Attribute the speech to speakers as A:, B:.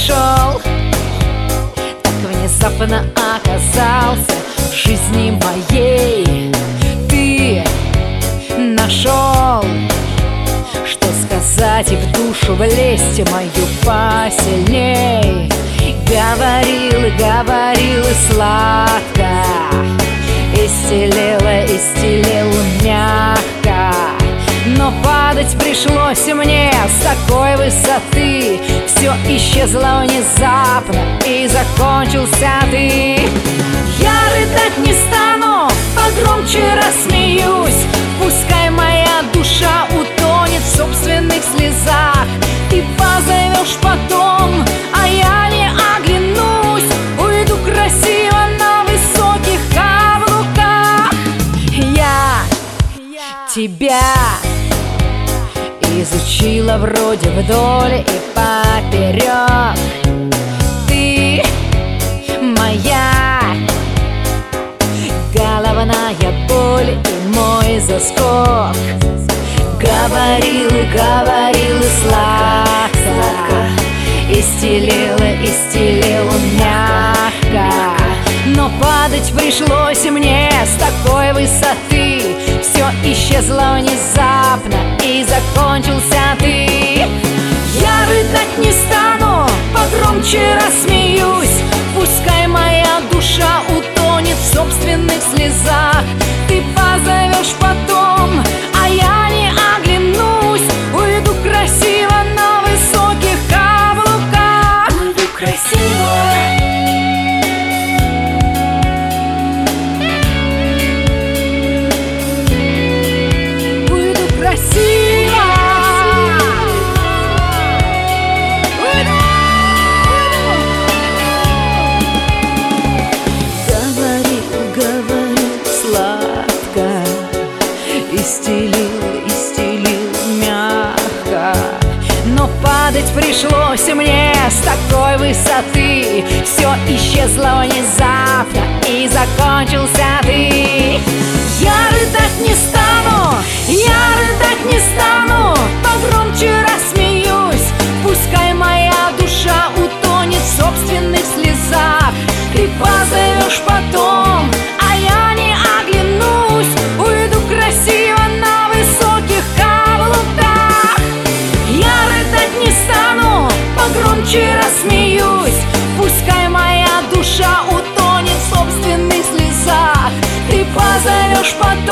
A: пришел, так внезапно оказался в жизни моей. Ты нашел, что сказать и в душу влезть мою посильней. Говорил и говорил и сладко, исцелил мягко, но падать пришлось мне с такой высоты. Все исчезло внезапно и закончился ты. Я рыдать не стану, погромче рассмеюсь. Пускай моя душа утонет в собственных слезах. Ты позовешь потом, а я не оглянусь. Уйду красиво на высоких каблуках. Я тебя изучила вроде вдоль и поперек. Ты моя головная боль и мой заскок. Говорил и говорил и сладко, исцелил мягко, но падать пришлось мне с такой высоты. Все исчезло внезапно и закончился ты. Я рыдать не стану, погромче рассмеюсь. Пускай моя душа утонет в собственных слезах. Ты позовешь потом, а я не оглянусь. Уйду красиво на высоких каблуках. Уйду красиво. Исцелил мягко, но падать пришлось мне с такой высоты. Все исчезло внезапно и закончился ты. Я рыдать не стану, я рыдать не стану, погромче рассмеюсь. Пускай моя душа утонет в собственных слезах. Ты позовешь потом, а я не оглянусь. Уйду красиво на высоких каблуках. Я рыдать не стану, погромче рассмеюсь. Пускай моя душа утонет в собственных слезах. Ты позовешь потом.